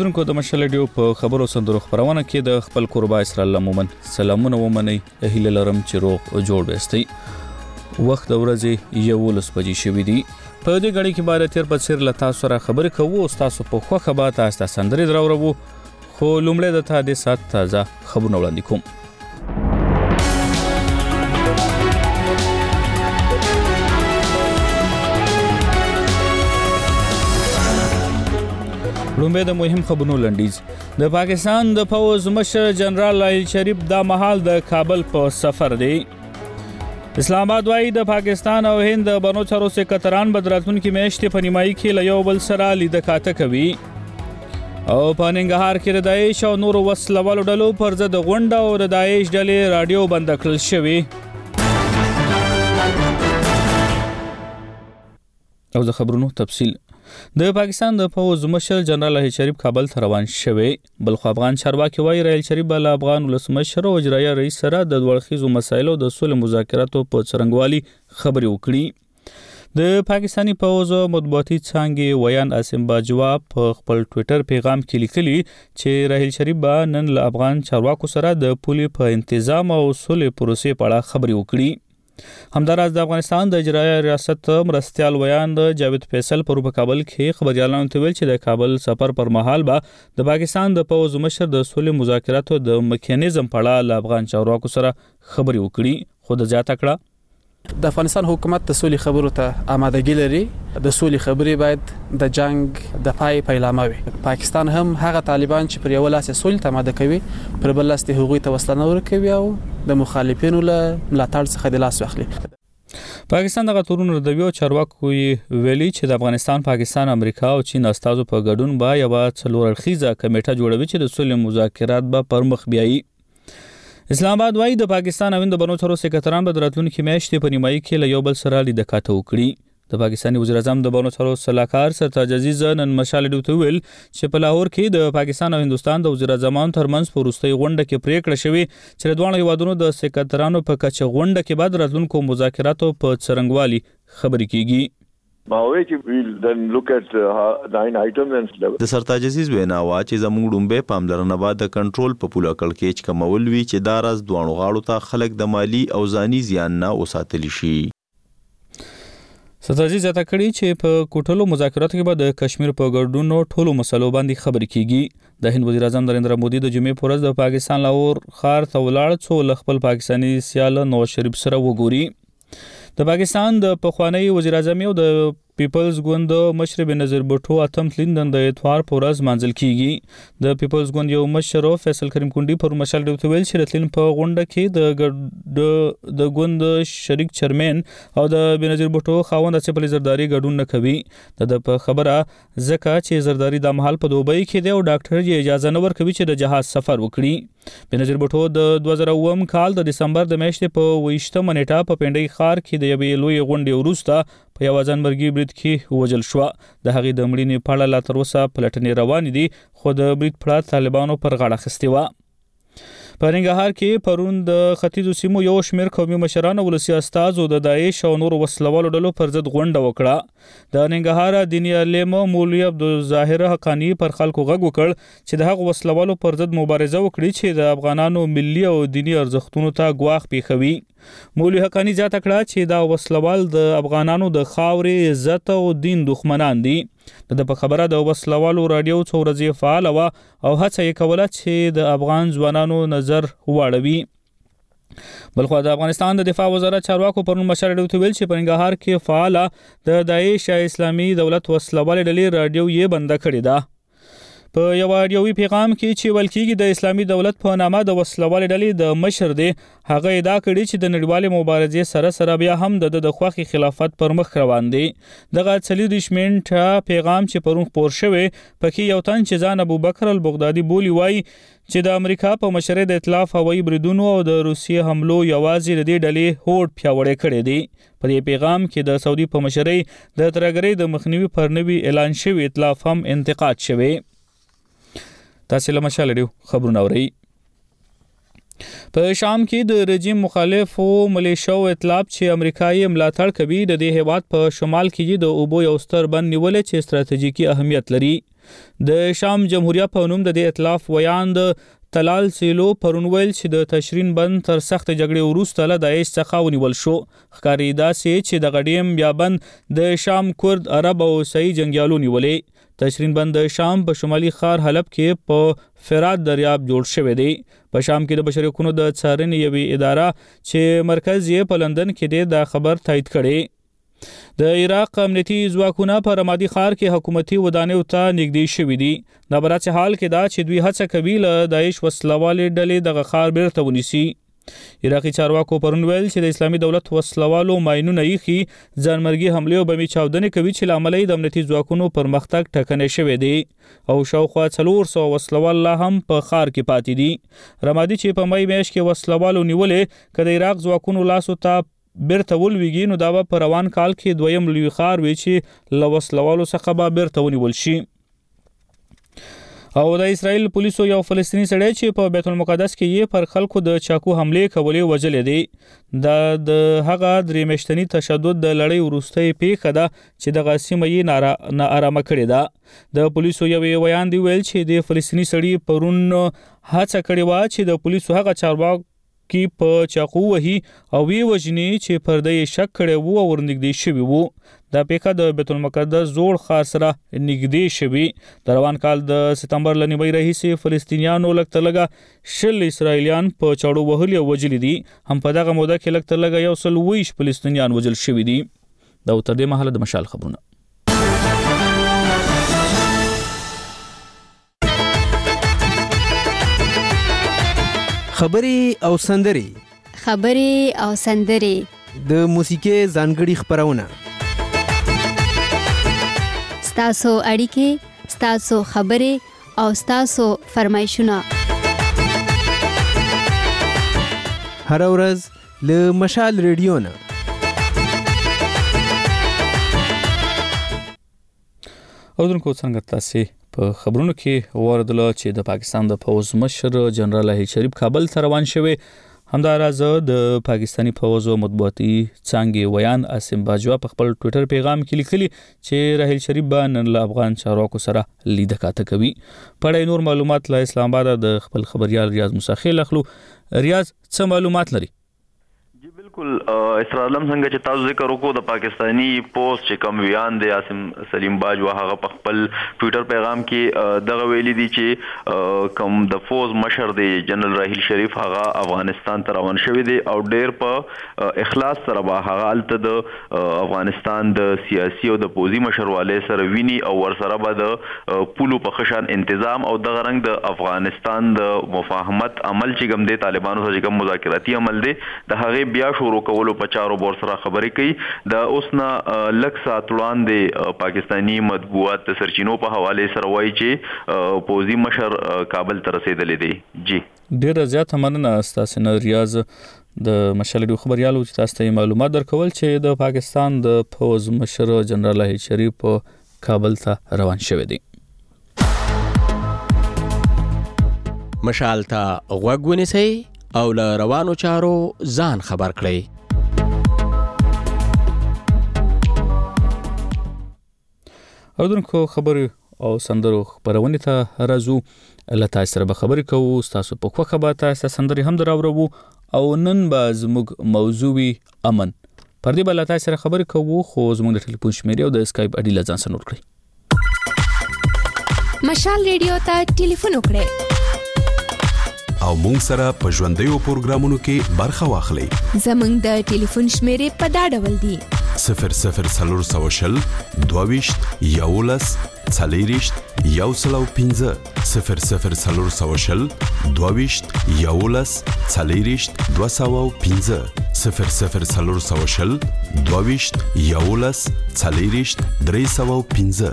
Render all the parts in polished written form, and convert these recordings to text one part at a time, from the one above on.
اوریدونکو د مشال ریډیو په خبرو سندرو خبرونه کې د خپل قربا اسرائیل مومن سلامونه ومني هیله لرم چې روغ جوړ وستي وخت د ورځې 11 بجې شوې دي په دې غړي کې باید تیر په سر لتا سره خبرې کوو او تاسو په خوخه به تاسو سندري دراورو خو لومړی د تا د سات تازه خبرونه وړاندې کوم لومبه د مهم خبرونو لنډیز د پاکستان د فوز مشر جنرال علی شریف د محل د کابل په سفر دی اسلام آباد وايي د پاکستان او هند بنو چارو سکرټران بدراتون کې میشته په نیمایي کې له یو بل سره لید کاته کوي او په ننګرهار کې د داعش او نور وسلوالو ډلو پر ضد غونډه او د داعش ډلې رادیو بند کړل شوی او د خبرونو تفصیل د پاکستان د فوز مشر جنرال علی شریف کابل ته روان شوی بل خو افغان چارواکي وایي رایل شریف بل افغان ولسمشر او اجرایه رئیس سره د دوړخیزو مسایلو د سولې مذاکراتو په څرنګوالي خبرې وکړي د پاکستانی فوز مطبوعاتي څنګه ویان اسم باجوا په خپل ټوئیټر پیغام کې لیکلي چې رایل شریف به نن له افغان چارواکو سره د پولي په تنظیم او سولې پروسې په اړه خبرې وکړي همداراز د افغانستان د اجرایه ریاست مرستيال ویان د جاوید فیصل پر کابل کې خبريالانو ته ویل چې د کابل سفر پر مهال به د پاکستان د فوز مشر د سولې مذاکراتو د میکانیزم په اړه له افغان چارواکو سره خبرې وکړي خو د زیاته کړه د افغانستان حکومت د سولې خبرو ته آمادګي لري د سولې خبرې باید د جنگ د پای پیلامه وي پاکستان هم هغه طالبان چې پر یو لاس سولې ته آماده کوي پر بل لاس ته هغوی ته وسلنه ورکوي او د مخالفینو له ملاتړ څخه د لاس واخلي پاکستان د غتورونو د ویو چارواکو ویلي چې د افغانستان پاکستان امریکا او چین استازو په ګډون با یو څلور اړخیزه کمیټه جوړوي چې د سولې مذاکرات به پر مخ بیایي اسلام آباد وايي د پاکستان او د بنو چارو سکرټران به راتلونکي میاشتې په نیمایي کې له یو بل سره لید کاته وکړي د پاکستاني وزیر اعظم د بنو چارو سلاکار سرتاج عزیز نن مشال ډیوته ویل چې په لاهور کې د پاکستان او هندستان د وزیر اعظمانو ترمنځ په وروستۍ غونډه کې پریکړه شوې چې د دوه هیوادونو د سکرټرانو په کچه غونډه کې بعد راتلونکو مذاکراتو په څرنګوالي خبرې کیږي د سرتاج عزیز وینا وا چې زموږ ډومبه پاملرنه بعد د کنټرول په پوله کړ کې چې کمول وی چې دا راز دوه غاړو ته خلک د مالی او ځاني زیان نه وساتل شي سرتاج عزیز ته کړي چې په کوټلو مذاکراتو کې به د کشمیر په ګډونو ټولو مسلو باندې خبرې کیږي د هند وزیر اعظم نریندر مودي د جمعې پر ورځ د پاکستان لاهور ښار ته ولاړ څو خپل پاکستاني سیال نواز شریف سره وګوري د پاکستان د پخوانی وزیر اعظم او د پیپلز ګوند مشر بنظیر بوټو اتم لندن د اتوار پر ورځ منځل کیږي د پیپلز ګوند یو مشر فیصل کریم کونډي پر مشال ډیوته ویل چې راتلین په غونډه کې د ګوند شریک چیرمن او د بنظیر بوټو خاوند سپل زرداری ګډون نه کوي د خبره زکه چې زرداری د محل په دوبۍ کې دی او ډاکټر یې اجازه نه ورکوي چې د جهاز سفر وکړي بنظیر بوټو د 2009 کال د دسمبر د میاشتې په 20 منېټه په پنډۍ ښار کې د یوې لوی غونډې وروسته په یو ځانمرګي برید کې وژل شو د هغې د مړینې په اړه لا تر اوسه پلټنې روانې دي خو د برید پړه طالبانو پر غاړه اخیستې وه په ننګرهار کې پرون د ختیځو سیمو یو شمېر قومي مشرانو ولسي استازو د داعش او نور وسلوالو ډلو پر ضد غونډه وکړه د ننګرهار دیني عالم مولوي عبدالظاهر حقانی پر خلکو غږ وکړ چې د هغو وسلوالو پر ضد مبارزه وکړي چې د افغانانو ملي او دینی ارزښتونو ته ګواښ پیښوي مولوي حقانی زیاته کړه چې دا وسلوال د افغانانو د خاورې عزت او دین دښمنان دي د په خبره د وسلوالو رادیو څو ورځې فعال و او هڅه یې کوله چې د افغان ځوانانو نظر واړوي بلخو د افغانستان د دفاع وزارت چارواکو پرون مشال ډیوته ویل چې په ننګرهار کې فعال د داعش اسلامي دولت وسلوال ډلې رادیو یې بند کړې ده په یو اډیوي پیغام کې چې ویل کېږي د اسلامي دولت په نامه د وسلوال ډلې د مشر دی هغه ادعا کړې چې د نړیوالې مبارزې سره سره بیا هم د خوښي خلافت پر مخ روان دی دغه 40 منټه پیغام چې پرون خپور شوی پکې یو تن چې ځان ابوبکر البغدادي بولی وای چې د امریکا په مشرۍ د ائتلاف هوایي بریدونو او د روسیې حملو یوازې د دې ډلې هوډ پیاوړی کړی دی په دې پیغام کې د سعودي په مشرۍ د ترهګرۍ د مخنیوي پر نوي اعلان شوی ائتلاف هم انتقاد شوی تاسو له مشال ډیو خبرونه اورئ په شام کې د رژیم مخالفو ملیشیاو ائتلاف چې امریکایي ملاتړ کوي د دې هیواد په شمال کې د اوبو یو ستر بند نیولې چې ستراتیژیکي اهمیت لري د شام جمهوریت په نوم د دې ائتلاف ویان د تلال سیلو پرون ویل چې د تشرین بند تر سخت جګړې وروسته له داعش څخه ونیول شو. ښکاري داسې چې د غډیم بیا بند د شام کورد عرب او عیسائی جنگیالو نیولې. تشرین بند د شام په شمالي ښار حلب کې په فرات دریاب جوړ شوی دی. په شام کې د بشري حقوقو د څارنې یوې اداره چې مرکز یې په لندن کې دی دا خبر تایید کړی. د عراق امنیتي ځواکونه په رمادي ښار کې حکومتي ودانیو ته نږدې شوي دي. دا برعکس حال کې دا چې دوی هڅه کوي له داعش وسلوالې ډلې دغه ښار بیرته ونیسي. عراقي چارواکو پرون ویل چې د اسلامي دولت وسلوالو ماینونه ایښي ځانمرګي حملې او بمي چاودنې کوي چې له امله د امنیتي ځواکونو پرمختګ ټکنی شوی دی او شاوخوا 400 وسلوال لا هم په ښار کې پاتې دي. رمادي چې په مای میاشت کې وسلوالو نیولې که د عراق ځواکونو لاسو ته بیرته ولویږي نو دا به په روان کال کې دویم لوی ښار وي چې له وسلوالو څخه به بیرته ونیول شي. او د اسرائیل پولیسو یو فلسطینی سړی چې په بیت المقدس کې یې پر خلکو د چاقو حملې کولې وژلی دی. دا د هغه درې میاشتني تشدد د لړۍ وروستۍ پیښه ده چې دغه سیمه یې ناارامه کړې ده. د پولیسو یو ویان دی ویل چې د فلسطینی سړي پرون هڅه کړې وه چې د پولیسو هغه چارواکي په چاقو وهي او وی وژني چې پر دې شک کړی وو او ورنږدې شوي وو. دا پیښه د بیت المقدس زوړ ښار سره نږدې شوي. د روان کال د سپتمبر له نیمایي راهیسې فلسطینیانو لږ تر لږه 20 اسرائیلیان په چاړو وهلي او وژلي دي. هم په دغه موده کې لږ تر لږه 120 فلسطینیان وژل شوي دي. دا تر دې مهاله د مشال خبرونه. خبرې او سندرې د موسیقي ځانګړي خبرونه، ستاسو اړیکې، ستاسو خبرې او ستاسو فرمایشونه هر ورځ له مشال ریډیو نه. اودونکو څنګه تاسو په خبرونو کې واردله چې د پاکستان د پوز مشر جنرال هیل شریف کابل ته روان شوی. همداراز د پاکستانی پوز مطبوعاتي څانګې ویان عاصم باجوا په خپل ټوئیټر پیغام کې لیکلي چې راهیل شریف به نن له افغان چارواکو سره لیده کاته کوي. پړې نور معلومات له اسلام آباد د خپل خبريال ریاض مساخیل اخلو. ریاض څه معلومات لري؟ جی بالکل اسرائیلم څنګه چې تاسو ذکر وکړو د پاکستانی پوسټ چې کوم ویان دی عاصم سلیم باجوا هغه په خپل ټوئیټر پیغام کې دغه ویلي دی چې کوم د فوز مشر دی جنرال راهیل شریف هغه افغانستان ته روان شوی دی او ډیر په اخلاص سره به هغه الته د افغانستان د سیاسي او د پوزي مشرواله سره ویني او ور سره به د پولو په خشان تنظیم او د غرنګ د افغانستان د مفاهمت عمل چې کوم دی طالبانو سره کوم مذاکراتي عمل دی د هغه بیا شروع کولو په چارو بور سره خبرې کوي. د اوسنا لک سات وړاندې پاکستانی مطبوعات سرچینو په حواله سره وایي چې پوزي مشر کابل ته رسیدلی دی. جی ډیر زیات مننه تاسو نه ریاض د مشالډو خبريالو چې تاسو ته معلومات درکول چې د پاکستان د پوز مشر جنرال هیل شریف کابل ته روان شوی دی. مشال ته غوږ ونیسئ او له روانو چارو ځان خبر کړئ. اودونکو خبرو او سندرو خبرونه ته راځو. له تاسو سره به خبرې کوو. تاسو په خوښه به تاسو سندري هم دراوړو او نن به زموږ موضوعي امن پر دې بل تاسو سره خبرې کوو. خو زموږ د ټلیفون شمیرې او د اسکایپ اډي لزان سره نوٹ کړئ. مشال ریډیو ته ټلیفون وکړئ او مونږ سره په ژوندیو پروګرامونو کې برخه واخلئ. زموږ د ټلیفون شمیرې په دا ډول دي: 00 22 11 40 115 00 22 11 40 215 00 22 11 40 315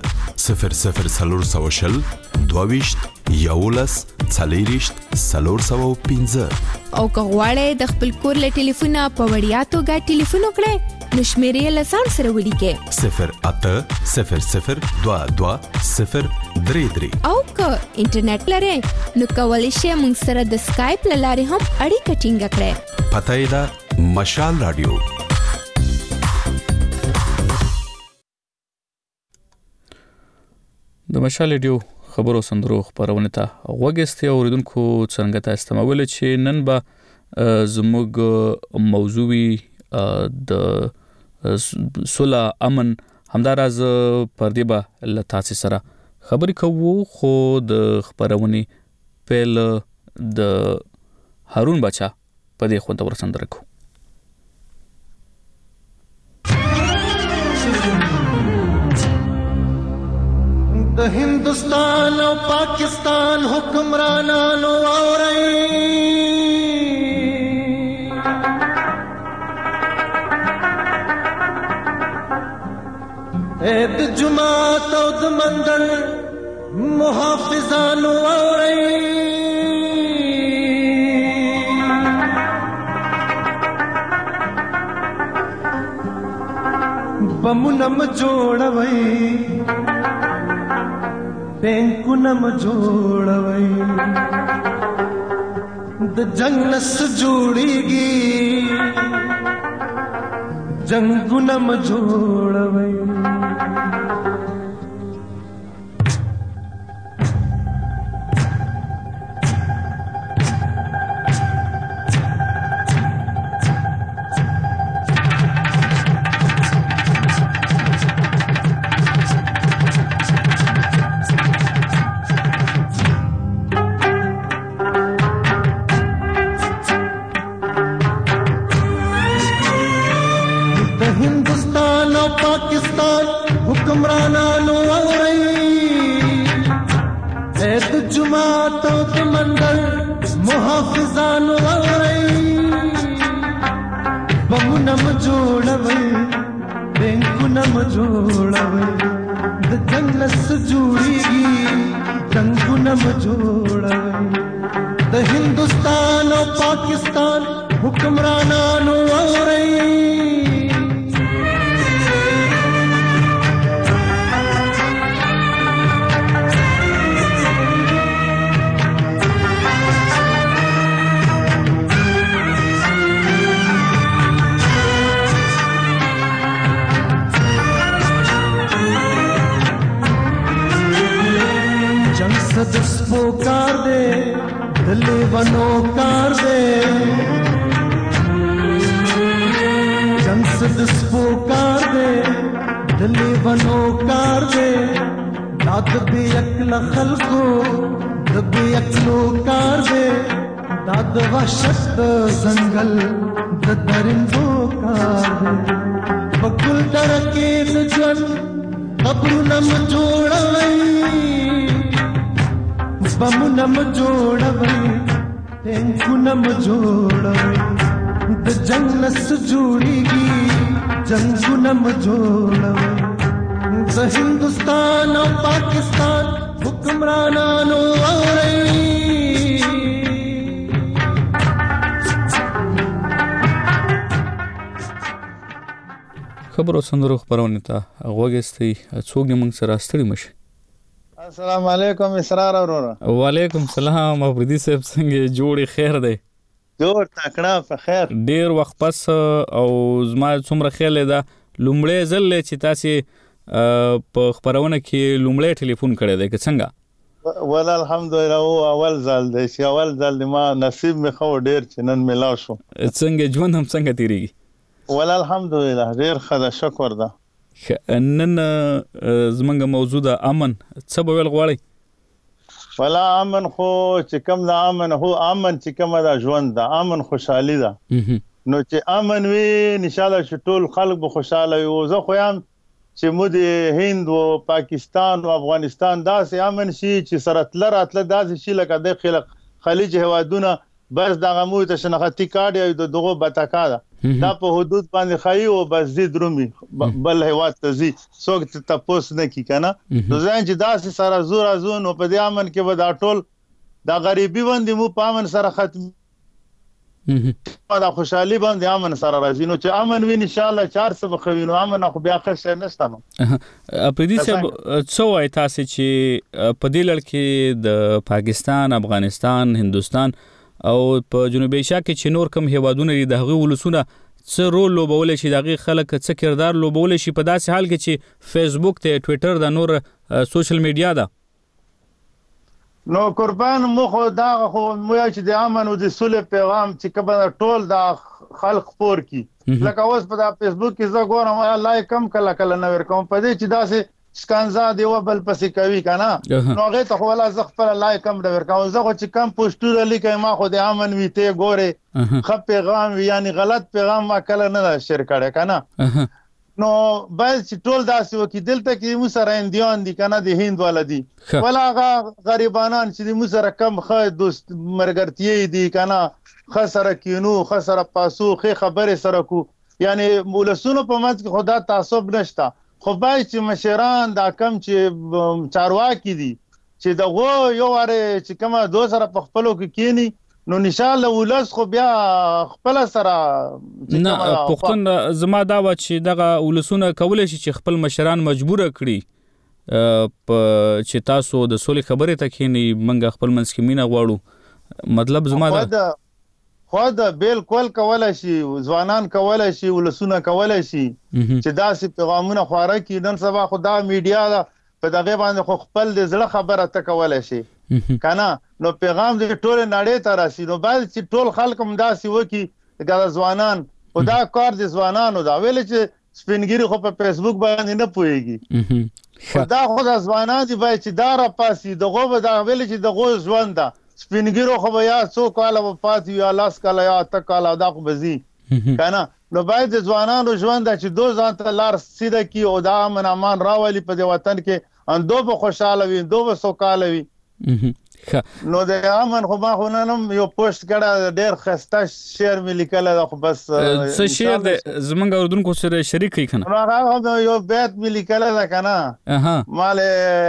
00 22 11 40 315. او که غواړئ د خپل کور له ټلیفونه په وړیا توګه ټلیفون وکړئ نو شمیرې له ځان سره ولیکئ 0800 22 033. او که انټرنیټ لرئ نو کولی شئ موږ سره د سکایپ له لارې هم اړیکه ټینګه کړئ. پته یې ده مشال رادیو. د مشال ریډیو خبرو سندرو خبرونه ته وګستي اوریدونکو څنګه تاسو استمول چې نن به زموږ موضوعي د صلح امن همداراز پر دې به له تاسو سره خبرې کوو خو د خبرونې پیل د هارون بچا په دې خوندور سندره کو د هندوستان او پاکستان حکمرانانو اورئ د جماعت او د مندر محافظانو اورئ بمونم جوړوي بینکونم جوړوي د جنگ نس جوړيږي جنگونم جوړوي حکمرانانو اورئ د جماعت او د مندر محافظانو اورئ بمونم جوړوي بینکونم جوړوي د جنگ نس جوړيږي جنگونم جوړوي د هندوستان او پاکستان حکمرانانو اورئ د سپو کار دے دلی ونو کار دے جنس د سپو کار دے دلی ونو کار دے داد بی اکل خلقو دبی اکلو کار دے داد وحشت زنگل د درندو کار دے بکل درکی دجن قبرونم جوڑوئی بمونم جوړوي ټینکونم جوړوي د جنگ نس جوړيږي جنگونم جوړوي د هندوستان او پاکستان حکمرانانو اورئ خبرو سندرو خبرونه ته وګستي څوک موږ سره ستړي مشي السلام علیکم اسرار اورورا وعلیکم السلام افریدی صاحب څنګه جوړی خیر دی جوړ تکړه په خیر ډیر وخت پس او زما څومره خیال ده لومړی ځل چې تاسو په خبرونه کې لومړی ټلیفون کړی دی که څنګه ول الحمدلله او اول ځل دی چې اول ځل ما نصیب می خو ډیر چې نن ملاو شو څنګه ژوند هم څنګه تیریږي ول الحمدلله ډیر خدا شکر ده نن زمونږ موضوع د امن څه به ویل غواړئ ولا امن خو چې کوم د امن هو امن چې کوم د ژوند د امن خوشحالي ده نو چې امن وي ان شاء الله چې ټول خلک به خوشاله وي او زه خو یم چې مو د هند او پاکستان او افغانستان داسې امن شي چې سره تل راتله داسې شي لکه د خلیج هوادونه بس دغه مو ته شناختی کارت یا دغه بتاکا ده دا په حدود باندې خایي او بس دې درومي بل هواد ته زی څوک ته تاسو نه کی کنه نو ځان چې داسې سره زور ازون او په دې امن کې به دا ټول دا غریبي باندې مو په امن سره ختم دا خوشحالي باندې امن سره راځي نو چې امن وي ان شاء الله 400 بخوینو امن خو بیا ښه شي نشته نو اپریدي صاحب څو وای تاسو چې په دې لړ کې د پاکستان افغانستان هندوستان او په جنوبي ایشیا کې چې نور کم هیوادونه دي د هغوی ولسونه څه رول لوبولی شي، د هغې خلک څه کردار لوبولی شي په داسې حال کې چې فیسبوک دی، ټویټر ده، نور سوشل میډیا ده؟ نو قربان مو خو دا خو مو چې د امن او د صلح پیغام چې کبه ټول د خلق خپور کی، لکه اوس په فیسبوک کې زه ګورم لایک کم کله نه ورکوم په دې چې داسې سکانزا دی و بل پسې کوي کنه، نو هغه ته خو ولا زه خپل لایک کم د ورکوم، زه خو چې کم پوسټونه لیکم ما خو د امن وی ته ګوره خپ پیغام یعنی غلط پیغام ما کله نه شیر کړه کنه، نو باید چې ټول داسې وکړي. دلته کې مو سره اندیان دي کنه د هند ولدي ولا هغه غریبانان چې مو سره کم خې دوست مرګرتي دي کنه، خسره کینو خسره پاسو خې خبره سره کو، یعنی مولسونو په منځ کې خدا تعصب نشته، خو باید چې مشران دا کم چې چارواکي دي چې دغه یو واره چې کومه دو سره په خپلو کې کینی، نو نشاله ولس خو بیا خپل سره نه پښتون زما دا و چې دغه ولسونه کولای شي چې خپل مشران مجبور کړي چې تاسو د سولې خبرې ته کینی، منګه خپل منځ کې مینه غواړو، مطلب زما دا خو دا بالکل کولای شي، ځوانان کولای شي، ولسونه کولای شي چې داسې پیغامونه خواره کی. نن سبا خو دا میډیا دا په دغه باندې خو خپل د زړه خبره ته کولای شي کنه، نو پیغام د ټول نړۍ ته راسي، نو باید چې ټول خلک هم داسې وکړي د ځوانان، او دا کار د ځوانانو دا ویل چې سپینګری خو په فیسبوک باندې نه پوهیږي، دا خو د ځوانان دی باید چې دا را پاسي دغه به دا ویل چې دغه ژوند دا سپینګری خو یا څو کاله وفات یا لاس کاله یا تا کاله دا خو بزي کنه، نو باید د ځوانانو ژوند چې دو ځان ته لار سیده کی او دا امن امان راولي په دې وطن کې، ان دو به خوشاله وي، دو به سوکاله وي. نو د امن خو ما خو نن یو پوسټ کړه ډېر خسته شعر مې لیکل دا خو بس څه شعر د زمونږ اردوونکو سره شریک کړئ کنه، هغه یو بیت مې لیکل دا کنه مال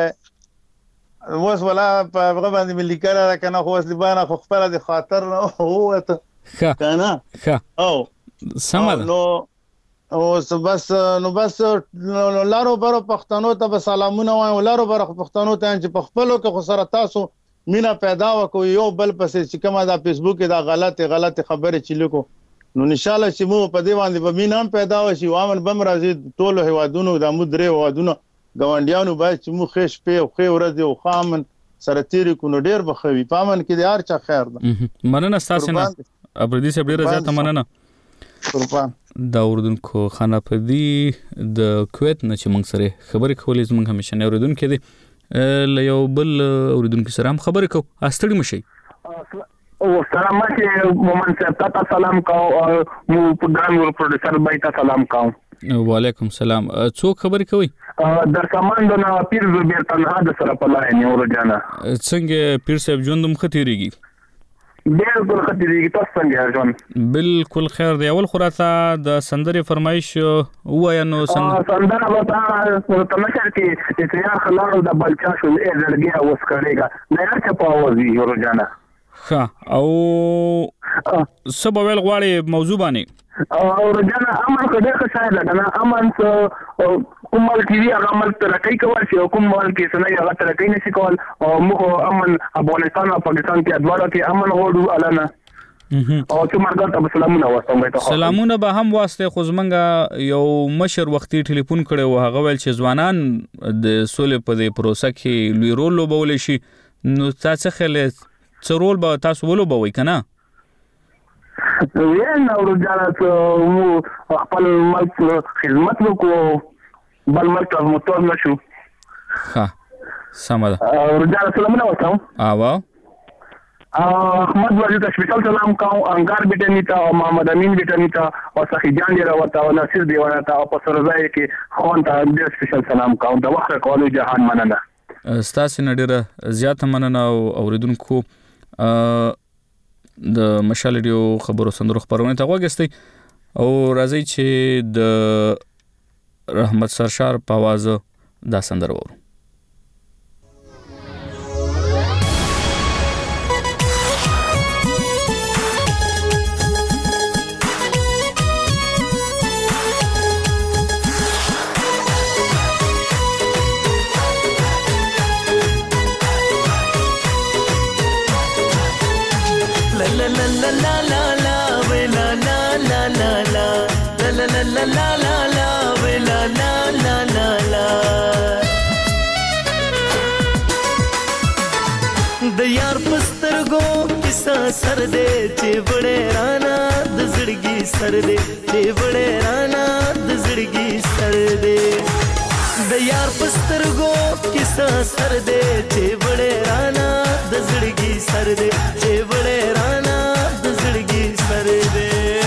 اوس ولا په هغه باندې مې لیکل دا کنه، خو اوس لبانه خو خپل د خاطر نه هوته کنه او سمه نو او بس لارو برو پښتنو ته سلامونه وایم، لارو برو پښتنو ته چې په خپلو کې خو سره تاسو مینا پیدا وکړو، یو بل پسې چې کومه دا فیسبوک دا غلط خبره چې لیکو، نو ان شاء الله چې مو په دې باندې به مینا پېدا وشي، وامن بم راځي ټول هیوادونو د مدري هیوادونو ګاونډیانو باید چې مو خېش په خې ورځ او خامن سره تیری کو، نو ډېر بخوي پامن کې د هر چا خیر ده. مننه تاسو نه ابردي صاحب ډېر زیاته مننه. قربان دا اردوونکو خانه پردي د کویت نه چې موږ سره خبرې کولې، زموږ همیشنی اردوونکو دی له یو بل اردوونکو سره هم خبرې کوو. استړي مشئ. او سلام علیکم مومن صاحب، تاسو سلام کو او مو پروګرام ور پروډوسر بای تاسو سلام کو. وعلیکم سلام. څوک خبرې کوي؟ در سامان د پیر زبیر تنها د سره په لای نه ورجانا. څنګه پیر صاحب ژوند مخ تیریږي؟ بالکل خطرېږي، تاسو څنګه ژوند؟ بالکل خیر دی. اول خو راته د سندرې فرمایش ووایه. نو سندره به ته مشر کې اتیار خلاړو د بلچا شو زړګي اوس کړېږه نه هر څه په آواز وي ورجانا. ښه، او څه به ویل غواړې موضوع باندې؟ ورجانا امن خو ډېر ښه شاید ده کنه، امن کوم مال کې وي هغه عمل ترقۍ کول شي، او کوم مال کې څه نه هغه ترقۍ نشي کول، او موږ امن افغانستان او پاکستان کې دواړو کې امن غواړو الانه، او چې مرګ ته سلامونه واستم. سلامونه به هم واسطه، خو زمونږ یو مشر وختي ټلیفون کړی و، هغه ویل چې ځوانان د سولې په دې پروسه کې لوی رول لوبولی شي، نو تاسو خل څه رول به تاسو ولوبوئ کنه؟ وین او رجاله مو خپل ملک خدمت وکړو، بل ملک ته متوجه نشو. ها سمه ده. رجاله سلامونه واستم. احمد وزیر ته سپیشل سلام کوم، انګار بیٹنی ته او محمد امین بیٹنی ته او سخی جان دی راوته او ناصر دیوانه ته او په سرځای کې خوان ته ډېر سپیشل سلام کوم. د وخت کولو جهان مننه. ستاسو نه ډېره زیاته مننه. او اوریدونکو د مشال ریډیو خبرو سندرو خبرونه ته وګورئ او راځي چې د رحمت سرشار په आवाज دا سندره وورو. لا لا لا لا ولا لا لا لا لا لا لا لا لا لا لا ولا لا لا لا لا د یار پسترګو کیسه سر دې چې وړې رانا د زړګي سر دې چې وړې رانا د زړګي سر دې د یار پسترګو کیسه سر دې چې وړې رانا د زړګي سر دې چې وړې رانا د زړګي سر دې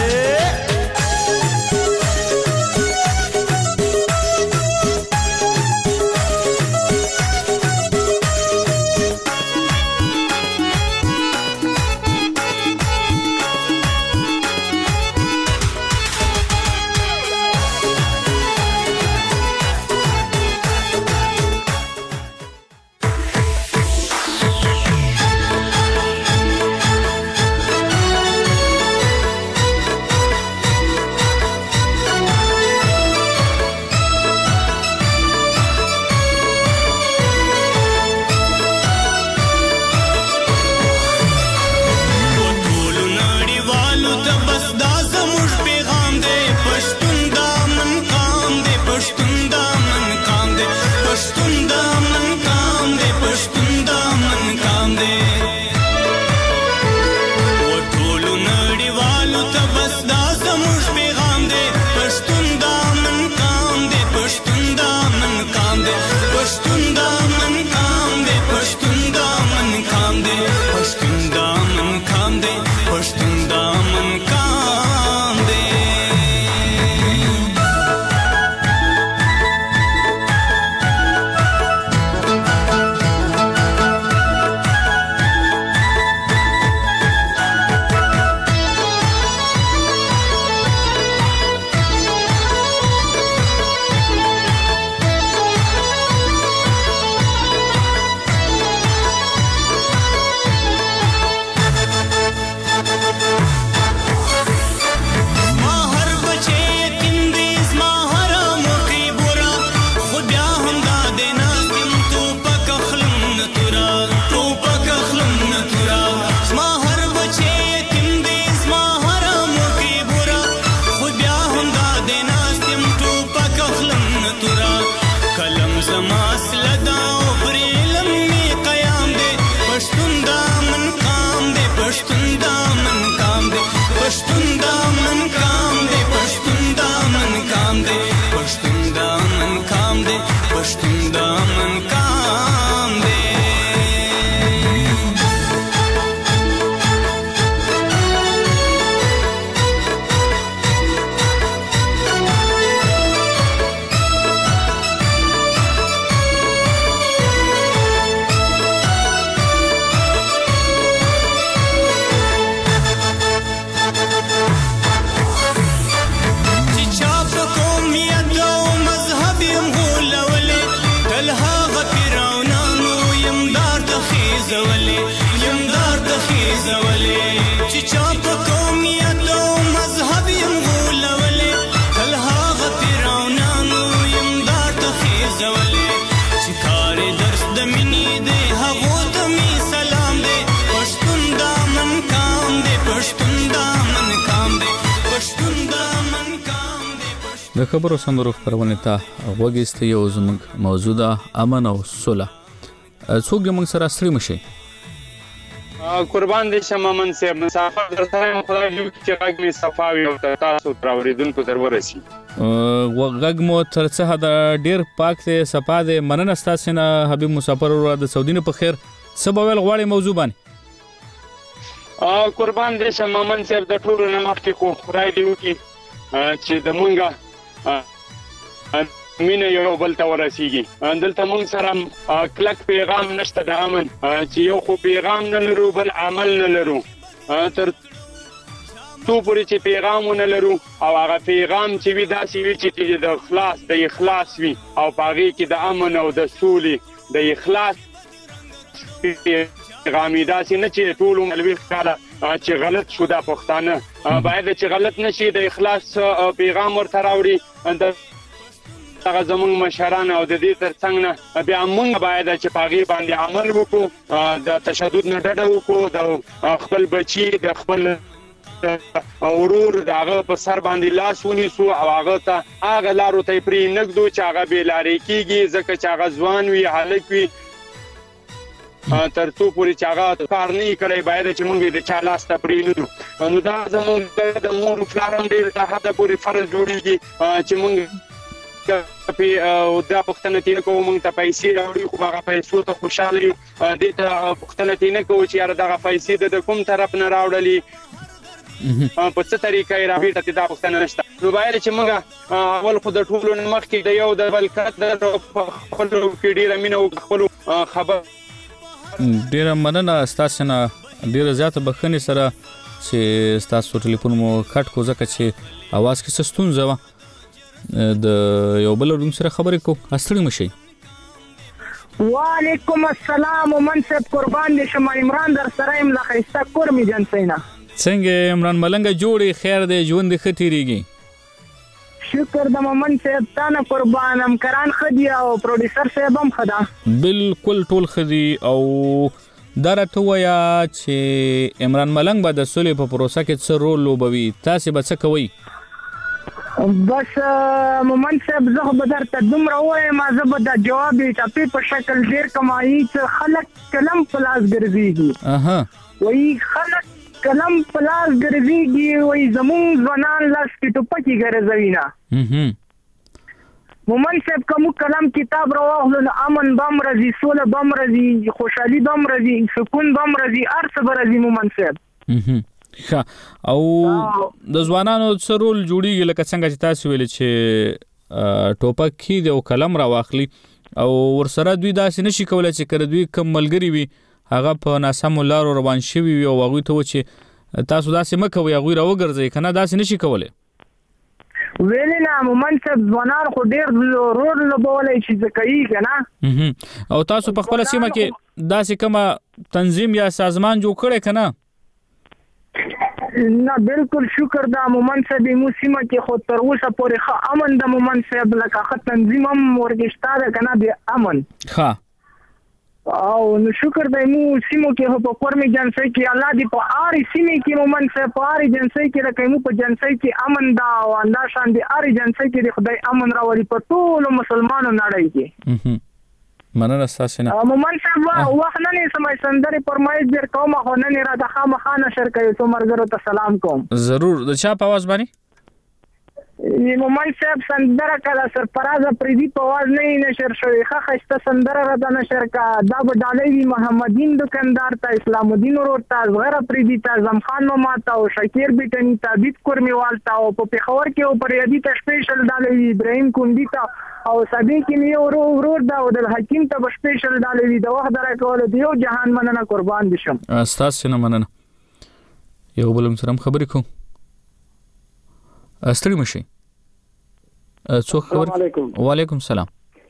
د خبرو سندرو خبرونه ته وګیسته یو زموږ موضوع امن او صلح څوک موږ سره ستړي مشي قربان دې شمه من سه مسافر در سره خدای دې چې غږ می صفاوي او تاسو تراوریدونکو تر ورسي غږ مو تر څه دا ډیر پاک ته صفا دې مننه تاسو نه حبيب مسافر ور د سعودي نه په خیر سبا ول غواړي موضوع باندې قربان دې شمه من سه د ټولو نه مخکې کو خدای دې وکي چې د مونږه مینه یو بل ته ورسیږي دلته مونږ سره کلک پیغام نشته د امن چې یو خو پیغام نه لرو بل عمل نه لرو تر تو پورې چې پیغام نه لرو او هغه پیغام چې وي داسې وي چې د اخلاص وي او پاغي کې د امن او د سولې د اخلاص پیغامي داسې نه چې ټول ملوي ښکاره چې غلط شو دا پښتانه باید چې غلط نشي د اخلاص پیغام ورته راوړي هغه زمونږ مشران او د دې ترڅنګ نه بیا موږ باید چې په هغې باندې عمل وکړو، د تشدد نه ډډه وکړو، د خپل بچي د خپل ورور د هغه په سر باندې لاس ونیسو او هغه ته هغه لارو ته یې پرېنږدو چې هغه بې لارې کېږي، ځکه چې هغه ځوان وي، هلک وي، تر څو پورې چې هغه کار نه یې کړی باید چې موږ یې د چا لاس ته پرېنږدو. نو دا زموږ د مور پلار هم ډېر تر حده پورې فرض جوړېږي چې موږ دا پوښتنه ترې نه کوو موږ ته پیسې راوړي، خو هغه پیسو ته خوشحاله یو، دې ته پوښتنه ترې نه کوو چې یاره دغه پیسې د کوم طرف نه راوړلي، په څه طریقه یې راوړي، ته دا پوښتنه نشته. نو باید چې موږ اول خو د ټولو نه مخکې د یو د بل قدر په خپلو کې ډېره مینه وکړو، خپلو خبر ډیره مننه ستاسو نه، ډیره زیاته بخښنې سره چې ستاسو ټلیفون مو کټ کو، ځکه چې اواز کې څه ستونزه وه. د یو بل اورونکي سره خبرې کوو. ستړي مه شئ. وعلیکم السلام، منصب قربان دې شم، عمران در سره یم له ښایسته کور مې جنسۍ نه. څنګه عمران ملنګه جوړې، خیر دی، ژوند دې ښه تېرېږي؟ شکر د مومن صاحب تا نه قربان، همکاران ښه دي او پروډیوسر صاحب هم ښه ده؟ بالکل ټول ښه دي. او دا راته ووایه چې عمران ملنګ به د سولې په پروسه کې څه رول لوبوي، تاسې به څه کوئ؟ بس مومن صاحب زه خو به درته دومره ووایم، زه به د جواب ټپې په شکل ډېر کمایي چې خلک قلم په لاس ګرځېږي، وایي خلک قلم په لاس ګرځېږي، وایي زمونږ ځوانان لاس کې ټوپکې ګرځوي نه. مومن صاحب که موږ قلم کتاب راواخلو نو امن به هم راځي، سوله به هم راځي، خوشحالي به هم راځي، سکون به هم راځي، هر څه به راځي مومن صاحب. ښه. او د ځوانانو څه رول جوړیږي، لکه څنګه چې تاسو ویلې چې ټوپک کیږدي او قلم راواخلي، او ورسره دوی داسې نشي کولی چې که دوی کم ملګري وي هغه په ناسمو لارو روان شوي وي او هغوی ته و چې تاسو داسې مه کوئ، هغوی راوګرځئ، که نه داسې نشي کولی. ویلې نه مومن صاحب ځوانان خو ډېر رول لوبولی چې زه کوي که نه. او تاسو په خپله سیمه کې داسې کومه تنظیم یا سازمان جوړ کړی که نه؟ نه بالکل شکر دا مومن صاحب مو سیمه کې خو تر اوسه پورې ښه امن د مومن صاحب، لکه ښه تنظیم هم ورکې شته ده که نه بیا امن. ښه. او نو شکر دی مو سیمو کې خو په کور مې جنسۍ کې الله دې په هرې سیمې کې مومن صاحب په هرې جنسۍ کې لکه مو په جنسۍ کې امن ده او همداشان د هرې جنسۍ کې د خدای امن راولي په ټولو مسلمانو نړۍ کې. مننه ستاسې نه. مومن صاحب وخت نن یې سمای سندرې فرمایش ډېر کوم، خو نن یې راته خامخا نشر کوي، څو ملګرو ته سلام کوم. ضرور. د چا په آواز باندې؟ مومن صاحب سندره کله سرفراز پریدي په آواز نه نشر شوی، ښه ښایسته سندره راته نشر کا. دا به ډالۍ وي محمدین دکاندار ته، اسلام الدین ورور ته، اصغر پریدي ته، اعظم خان ماما ته او شکیر بیټني ته، عبید کورمیوال ته، او په پېښور کې او پریدي ته سپیشل ډالۍ وي، ابراهیم کندي ته او صدیق مې ورور ده او د حکیم ته به سپیشل ډالۍ وي. د وخت درکولو د یو جهان مننه قربان دي شم. ستاسې نه مننه. یو بل هم سره هم خبرې کوو. ستړي مه شئ. څوک خبر؟ وعلیکم السلام.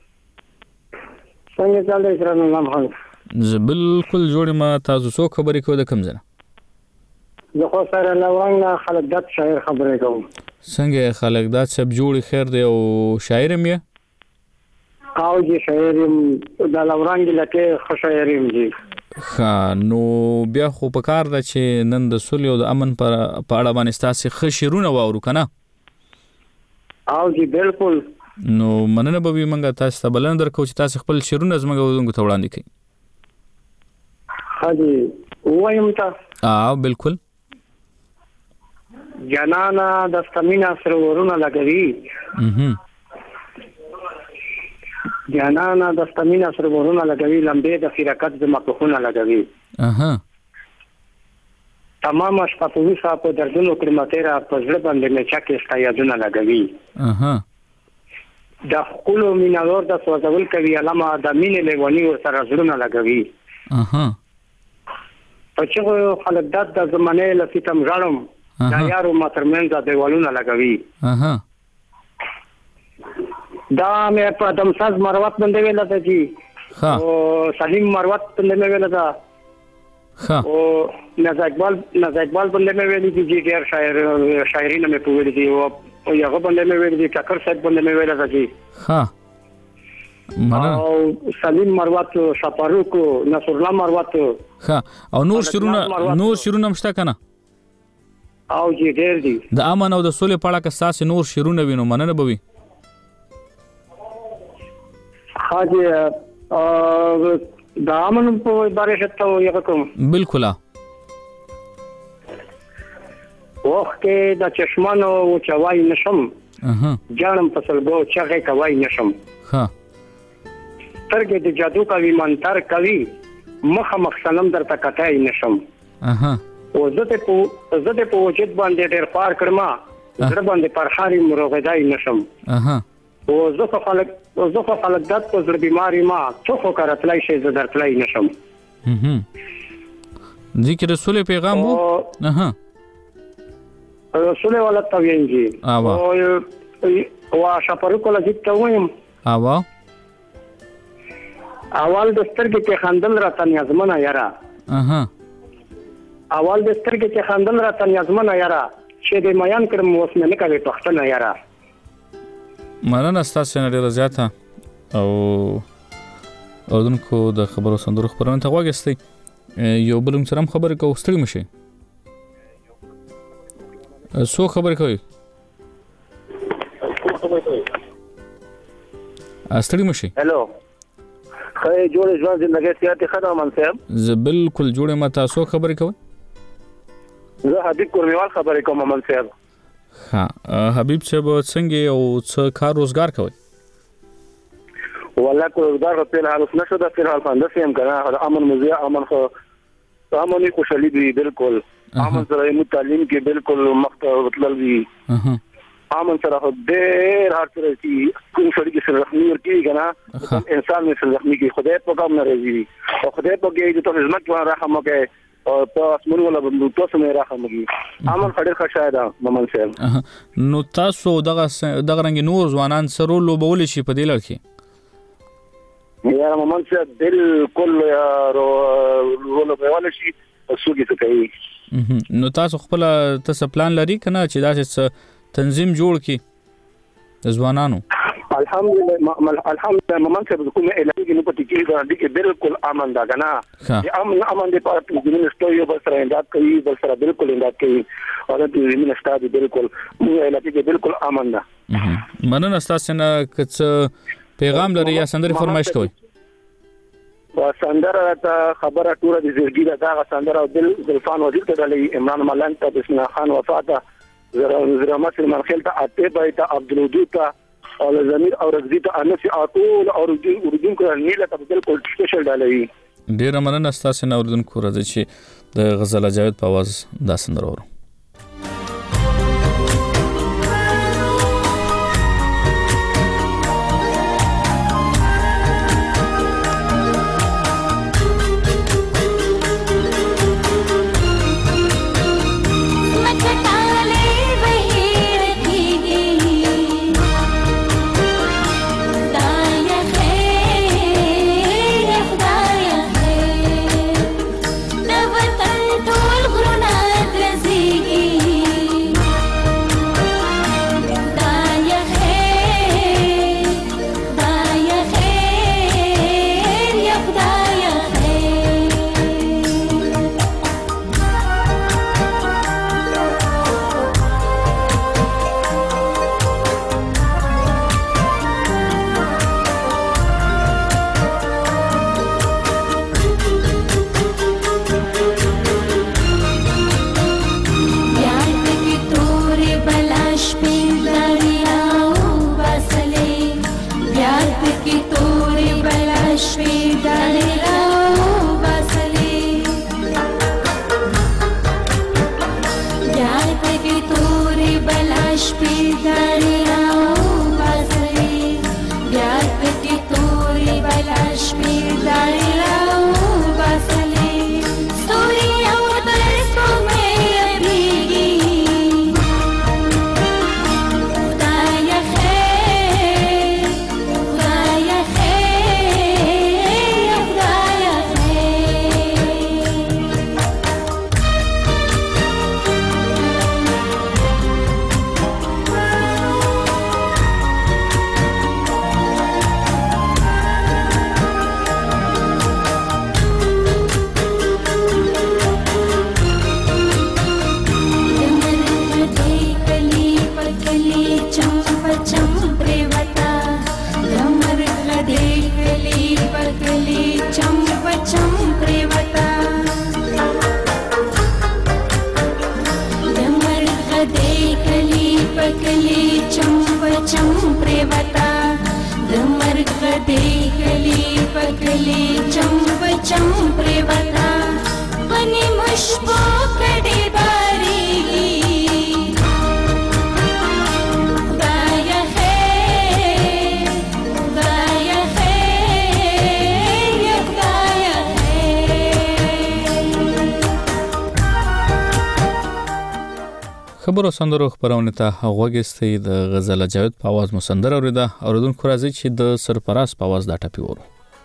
څنګه چل دی شرن الله خان؟ زه بالکل جوړ یم. تاسو څوک خبرې کوئ د کوم ځای نه؟ زه خو سره لورنګ نه خلکدات شاعر خبرې کوم. څنګه خلکدات صاحب جوړې خیر دی او شاعر هم یې؟ او جی شاعر یم د لورنګ لکه ښه شاعر یم جی. ښه. نو بیا خو په کار ده چې نن د سولې او د امن په اړه باندې ستاسې ښه شعرونه واورو که نه؟ او جی بالکل. نو مننه به وي موږ تاسو ته بلنه درکوو چې تاسو خپل شعرونه زموږ اورونکو ته وړاندې کړئ. ښه دي ووایم ته؟ بالکل. جانانه دسته مینه سره ورونه لګوي، جانانه دسته مینه سره ورونه لګوي، لمبې د فراقت زما په خونه لګوي. تمامه شپه په ویښه په دردونو کړمه تېره، په زړه باندې مې چکې ستا یادونه لګوي. د ښکلو مینهوار د سوځول کوي علمه، د مینې لیوني ورسره زړونه لګوي. په چغو خلکدات د زمانې له ستم ژاړم، د یارو ما ترمنځ دیوالونه لګوي. دا مې په دمساز مروت باندې ویله ده چې او سلیم مروت باندې مې ویله ده او نازا اقبال باندې مې ویلي دي چې ډېر شاعرینه مې په ویلي دي او او هغه باندې مې ویل دي ټکر صاحب باندې مې ویل راځي ها مننه او سلیم مروت شپاروک نصر الله مروت ها او نور شیرونه مشته کنه او جی ډیر دي د امن او د سولې په اړه که تاسو نور شیرونه وینو مننه بوي حاجی د امن په باره شته یو کوم بالکل وخت د چشمانو چوای نشم جانم پسلګو چغه کوي نشم ها ترګه د جادو کوي منتر کوي مخ سنم درته کټای نشم او زه ته په وجود باندې ډېر پار کړم زړه باندې پرخاري مروغدای نشم او زه خلک دات په زړه بیماری ما څوک کارتلای شي زه درتلای نشم ذکر رسول پیغام وو رسول والا توینجی او شپرو کوله جته وایم اول د سترګې ته خندل راته نیازمنه یاره اول د سترګې ته خندل راته نیازمنه یاره چې د میان کړم اوس نه کوي پښتنه یاره مننه ستاسو نه ډیره زیاته او اردنکو د خبرو سندرو خبرونه ته واغستې یو بل سره خبرې کوو ستړي مشي سو خبرې کوي ستړي مشي هلو خیر جوړ ژوند زندګي سیاحت خدمت من صاحب زه بالکل جوړه ما تاسو خبرې کوي زه حبیب کورمیوال خبرې کوم من صاحب ها حبیب صاحب څنګه او څه کار روزګار کوي والله کو روزګار په حال اوس نشو د په حال باندې سیم کنه امن مزه امن خو امن خوشالي دی بالکل امن سره متعلم کې بالکل مختلف دی امن سره ډېر هر څه چې کوم شړې کې سره رحمي ورکی کنه انسان نه سره رحمي کې خدای په کوم نه راځي او خدای په کې د خدمت باندې رحم وکړي او تاسو موږ ولا بندو تاسو مې رحم وکړي امن خډر خشاده ممن صاحب نو تاسو دغه رنګ نور ځوانان سره لوبول شي په دې لړ کې یا ممن صاحب بالکل رول په والا شي سوګي څه کوي نو تاسو خپل تاسو پلان لري کنه چې دا څه تنظیم جوړ کی ځوانانو الحمدلله ممن صاحب کوم اعلان کې نو پټی کې دا دي کې بالکل امن دا کنه امن دې په دې نستوي بل سره انداد کوي بل سره بالکل انداد کوي او دا دې نستاد بالکل اعلان کې بالکل امن دا مننه تاسو نه کڅ پیغام لري یا سندري فرمایش کوي سندره ته خبره ټوره د زیرګی دا سندره دل زلفان وزیر ته د عمران ملان ته بسم الله خان وفاته زرا مصر منخل ته اته بیت عبدالودود ته او زمیر او رضی ته انس اطول او اردن کو نیله ته بالکل سپیشل ډالوي ډیر مننه تاسو نه اردن کو راځي چې د غزل جاوید په आवाज دا سندره ورو ټول غرونه درځي شپو کډې بارېږي خدایه خیر خدایه خیر یا خدایه خیر. خبرو سندرو خبرونه ته غوږ استئ د غزل جاوید په आवाज مو سندره اوریده اوریدونکو راځي چې د سرپراز په आवाज دا ټپي ورو.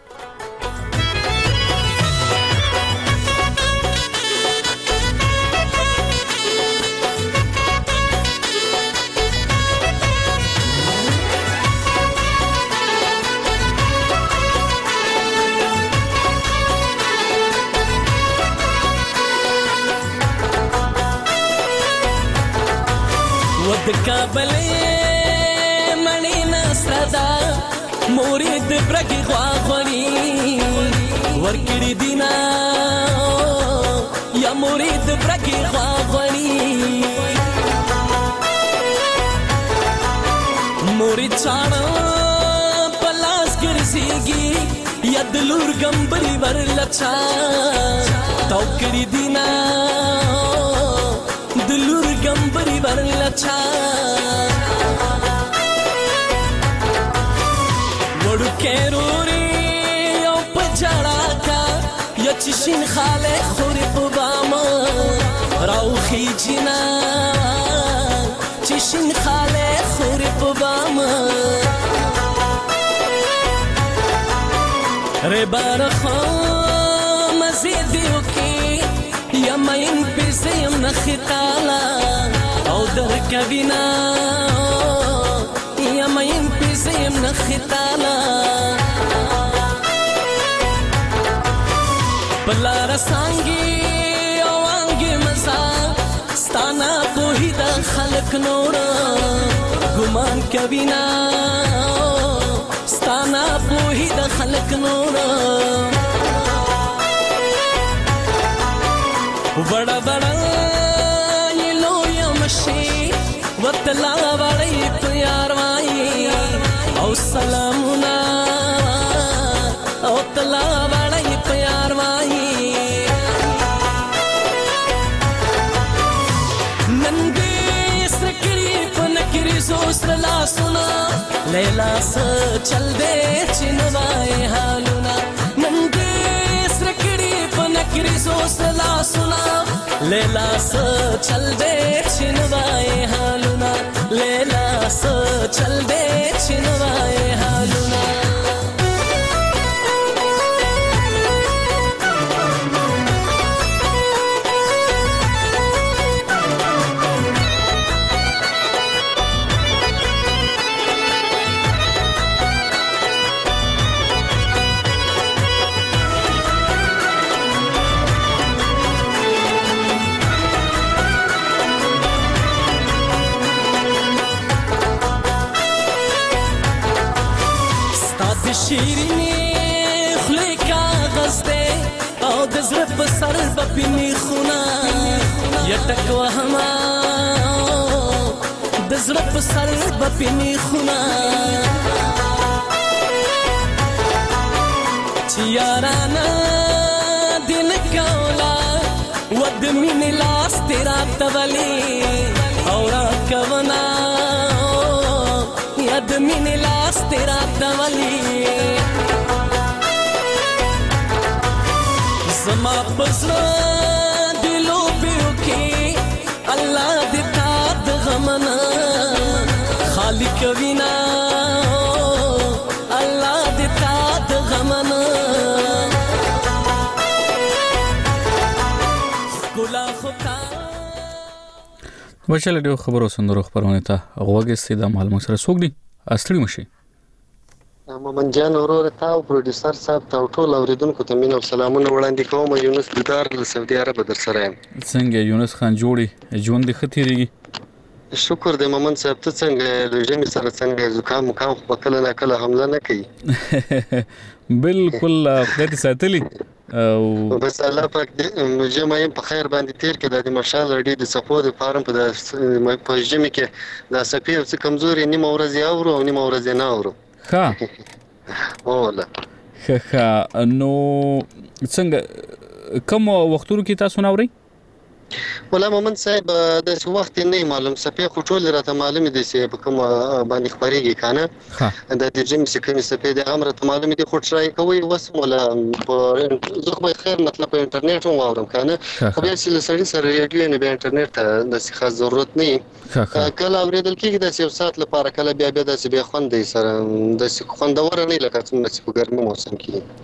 ود کابلې مڼې نسردا مورید برګي غواغوري ورکړې دینا یا مورید برګي غواغوري مورید چاړه پلاس ګرځيږي یا دلور ګمبري ورلچا توکړې دینا دلور ګمبري ورلچا وړو کېروري او پجړا کا یا چشین خاله خوري په بام راوخي جنا چشین خاله خوري په بام ره بارخه مزيدو کې یا مین پسیم نخطالا او در کبینا یا مین پسیم نخطالا پلا رسانگی او آنگی مزا ستانا پوہی دا خلق نورا گمان کبینا ستانا پوہی دا خلق نورا بڑا بڑا یہ لویا مشی وطلا بڑی پیار وائی او سلامنا او تلا بڑی پیار وائی نندی سکری پنکری زوسر لا سنا لیلا سا چل دے چنوائے حالونا نندی سکری پنکری زوسر لا سنا لیلا سا چل دے چنوائے حالونا لیلا سا چل دے چنوائے حالونا شیرینی خلی کاغذ دے او دزر بسر بپینی خونا یتک وهما دزر بسر بپینی خونا چیارانا دن کولا ود من لاس تیرا تولی اورا کونا ید من لاس تیرا تولی زما پسرا دلو بیو کی اللہ دیتا دغمنا خالق وینا اللہ دیتا دغمنا ګلا خطا بچل ډیو خبرو سندرو خبرونه ته غوږ استیدا معلومات سره سوګ دي استړي مشي مومن جان اورور تا او پروډوسر صاحب ته ټول اوریدونکو ته مين او سلامونه وړاندې کوم. یونس دیدار له سعودي عرب در سره یم. څنګه یونس خان جوړي ژوند دې خطرېږي؟ شکر دې مومن صاحب ته څنګه د ژمي سره څنګه زکام مکام خو کله نه کله حمله نه کوي. بالکل خدای دې ساتلی او بس الله پاک دې ژمي په خیر باندې تیر کړي. د مشال رډي د صفو د فارم په ژمي کې د سپیر څخه کمزوري نیمه ورځ اورو او نیمه ورځ نه اورو. ها اوله ها نو څنګه کوم وختونو کې تاسو ناوري؟ ولا مومن صاحب د وخت نه معلوم سپې خو ټول راته معلوم دي چې په کوم باندې خبرېږي کنه د دې جیم چې کوم سپې د امر ته معلوم دي خو ترای کوي وسم ولا زه خو خیر مطلب په انټرنیټ هم واورم کنه خو بیا چې سړی سره ریډیو نه به انټرنیټ ته د څه ضرورت نه کله اوریدل کېږي د یو ساعت لپاره کله بیا د څه به خوند دی سره د څه خوندور نه لکه څنګه چې په ګرمي موسم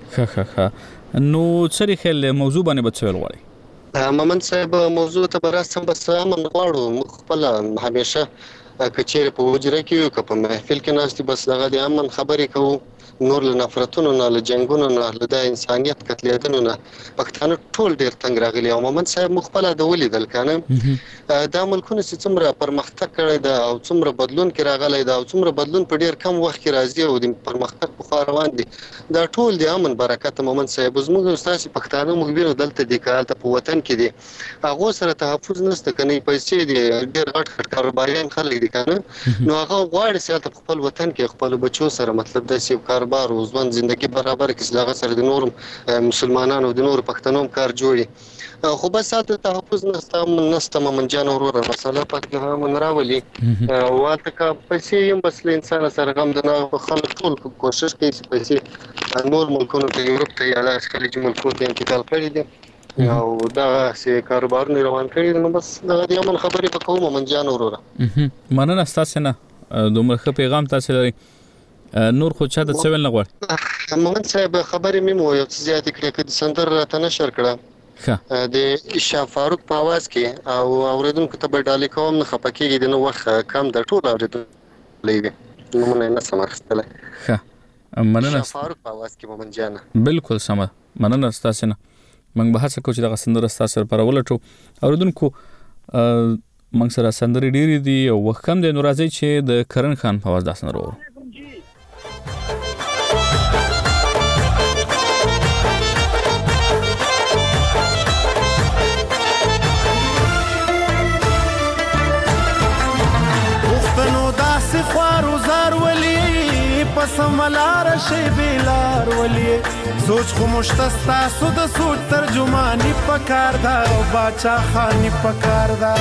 کې نو څه خل موضوع باندې بچول غواړي مومن صاحب موضوع ته براسم بس امن غواړو مخ خپل همیشه کچېره په وجره کې یو په محفل کې ناشتي بس دغه د امن خبرې کوو نور له نفرتونو نه له جنگونو نه له د انسانيت قتلېدنو نه پښتانه ټول ډېر تنگ راغلي او مومن صاحب مخبل د ولیدل کنه دا ملکونه چې څومره پرمختګ کړی دا او څومره بدلون کې راغلی دا او څومره بدلون په ډېر کم وخت کې راځي او د پرمختګ په خوا روان دي دا ټول د امن برکت مومن صاحب زموږ استاد پښتانه مخبر دلته د کالته په وطن کې دي هغه سره تحفظ نشته کني پیسې دي ډېر غټ کاروباریان خلک دي کنه نو هغه غواړي چې په خپل وطن کې خپل بچو سره مطلب د سی کاروبار او ځوان ژوندۍ برابر کې دغه سره د نور مسلمانانو د نور پښتنو کار جوړي خو بس ساته تحفظ نسته مومن جان ورور مسله پکې هم راولي واته کا پیسې هم بس له انسان سره غم د نه خلک ټول کوشش کوي چې پیسې نور ملکونو ته یورپ ته یا د خلیج ملکونو ته انتقال کړي دي او دا سه کاروبارونه روان کړي نو بس دا د امن خبرې په کومه مومن جان ورور مننه تاسو نه دومره ښه پیغام تاسو لري نور خو چا د څویل نه غواړي مومن صاحب خبرې مې مو یو څه زیات کړې چې سندر راته نشر کړه د شاه فاروق په आवाज کې او اوریدونکو ته به ډالې کوم نه خپکیږي د نو وخت کم د ټول اوریدونکو نمونه نه سمارستله مننه شاه فاروق په आवाज کې مومن جان بالکل سم مننه تاسو نه موږ به هڅه کوو چې د سندر تاسو سره پر ولټو اوریدونکو موږ سره سندر ډیری دي او وخت کم دی نو راځي چې د کرن خان په आवाज داسنه ورو خوارو زار ولی پس ملار شی بیلار ولی سوچ خو مشتستا سود سوچ ترجمانی پکار دا او باچا خانی پکار دا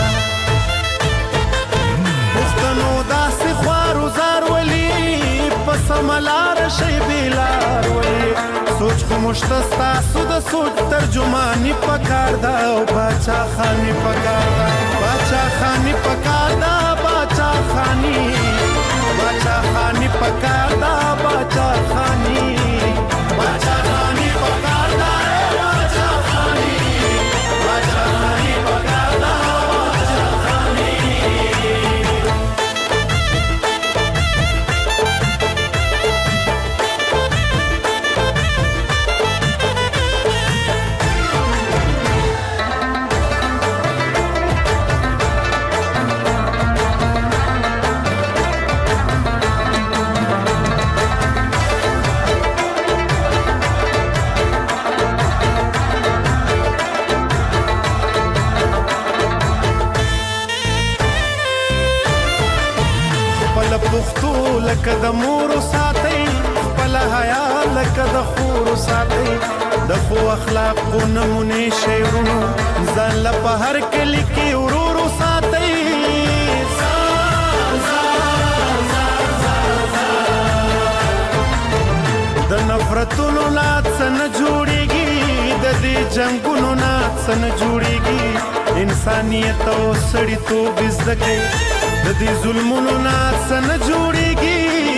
پختنو داس خوارو زار ولی پس ملار شی بیلار ولی سوچ خو مشتستا سود سوچ ترجمانی پکار دا او باچا خانی پکار دا باچا خانی پکار دا باچا خانی باچا خانی پکار دا باچا خانی باچا خانی پکار دا باچا خانی باچا خانی پکار دا باچا خانی لکه د مور ساتي خپل حیا لکه د خور ساتي د خو اخلاق نمونه شیرونو ځان له په هر کلی کې ورور ساتي د نفرتونو نات سن جوړيږي د دې جنگونو نات سن جوړيږي انسانيت او سړیتوب زده د دې ظلمونو نات سن جوړيږي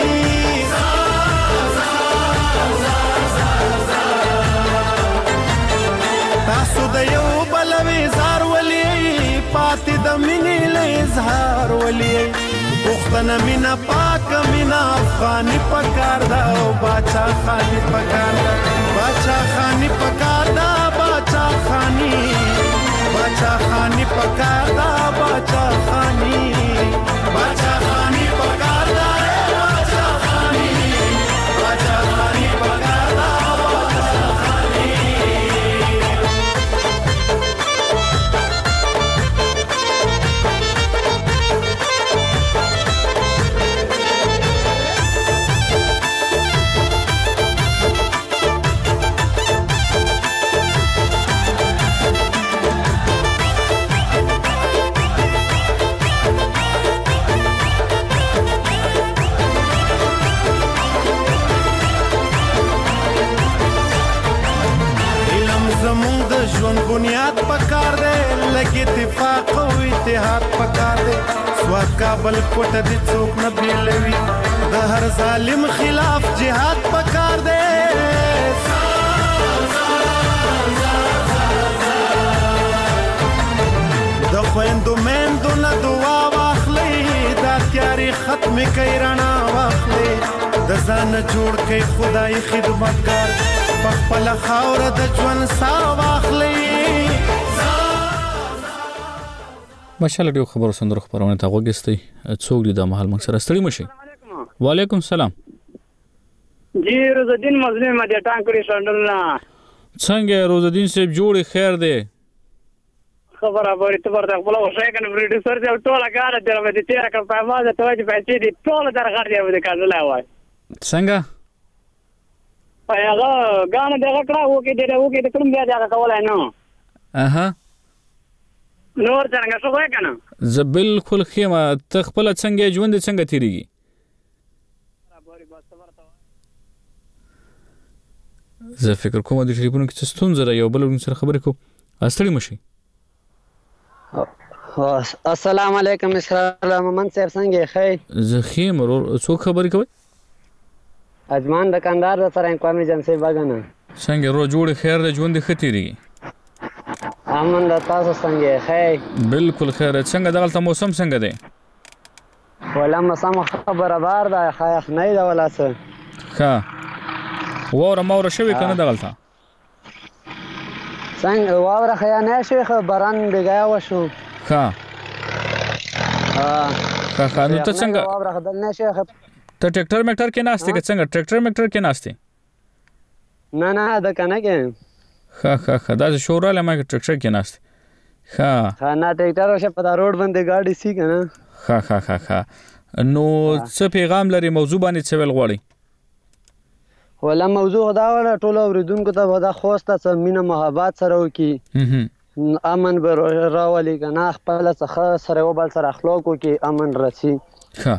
تاسو د یو بلوي زار ولي پاتې د مینې له اظهار ولي پښتنه مینا پاک مینا افغاني پکار دا او باچا خاني پکار دا باچا خاني پکار دا باچا خاني باچا خاني پکار دا باچا خاني باچا خاني پکار دا باچا خاني باچا خاني پکار دا باچا خاني اتحاد پکار دی سواد کابل کوټه دي څوک نه بیلوي د هر ظالم خلاف جهاد پکار دی د خويندو مېندو نه دعا واخلئ دا تیاري ختم کوي رڼا واخلئ د ځان جوړ کوي خدای خدمتګار په خپله خاوره د ژوند ساه واخلئ ماشاءالله ډېر خبرو سندرو خبرونه ته غوږ ایستی څوک دي دا مهال موږ سره ستړي مشي وعلیکم السلام جی روز الدین مظلوم مدی ټانکړي شندلنا څنګه روز الدین صاحب جوړ خیر دی خبره به ته ورته خپل وشای کنه پروډوسر دی ټوله کار دی به دې تیر کړ په ما ته وځي پیسې دي ټوله درغړ دی به کار نه وای څنګه هغه غاڼه دغه کړه وکي دې وکي د کوم بیا دا کولای نو اها نور څنګه شو وای کنه ز بالکل خیمه ته خپل څنګه ژوند څنګه تیریږي زه فکر کوم د ټلیفون کې ستونزه را یو بل سره خبرې کو استړي مشي السلام علیکم اسرار محمد صاحب څنګه ښه زه خیم څوک خبرې کوي اجمان دکاندار سره انکوایري ایجنسی باغنه څنګه رو جوړ خیر د ژوند خطرېږي امن د تاسو څنګه ښه بالکل خیر څنګه دغلته موسم څنګه دی ولا موسم برابر ده خایخ نه دی ولا څه ښه وره شوی کنه دغلته څنګه واوره خیا نه شوی خو باران بګیا وشو ښه نو ته څنګه واوره خدل نه شوی ته ټریکټر میکټر کې ناشته کې څنګه ټریکټر میکټر کې ناشته نه د کنه کې ښه دا شوراله ما ټریکټر کې ناشته ښه نه ټریکټر وشه په روډ باندې ګاډي سي کنه ښه نو څه پیغام لري موضوع باندې څه ویل غواړي ولا موضوع دا ولا ټول اوریدونکو ته ودا خوسته څه مینه محبت سره وکي امن به راولي کنه خپل څخه سره وبال سره اخلاق وکي امن راسي ښه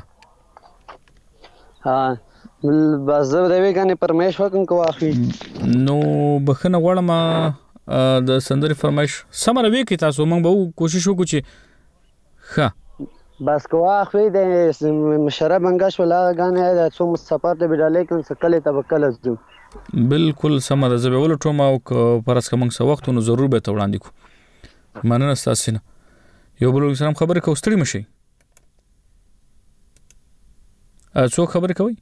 بس زه دوی کنه پرمیش وکم کو اخی نو بخنه غواړم د سندري فرمایش سمره وی کی تاسو موږ به کوشش وکړو چې ښه بس کو اخی د مشرب انګش ولا غانه د څو سفر ته بداله کن سکله تبکل زو بالکل سمره زه به ولټوم او پرس کوم څه وخت نو ضرور به ته وړاندې کو مننه تاسو نه یو بل سلام خبره کوستړي مشي څو خبرې کوي